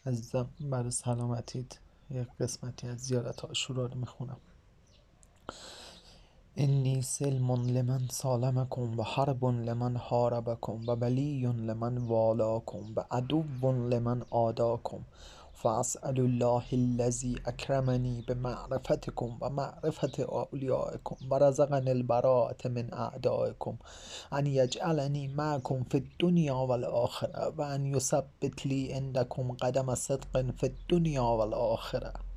عزیزم برای سلامتیت یک قسمتی از زیارت عاشورا رو میخونم. اینی سلم لمن سالمکم و حرب لمن حاربکم و ولی لمن والاکم و عدو لمن عاداکم فاسأل الله الذی اکرمنی بمعرفتکم و معرفت اولیاءکم و رزقنی البراءة من اعدائکم ان یجعلنی معکم فی الدنیا و الآخرة و ان یثبت لی عندکم قدم صدق فی الدنیا و الآخرة.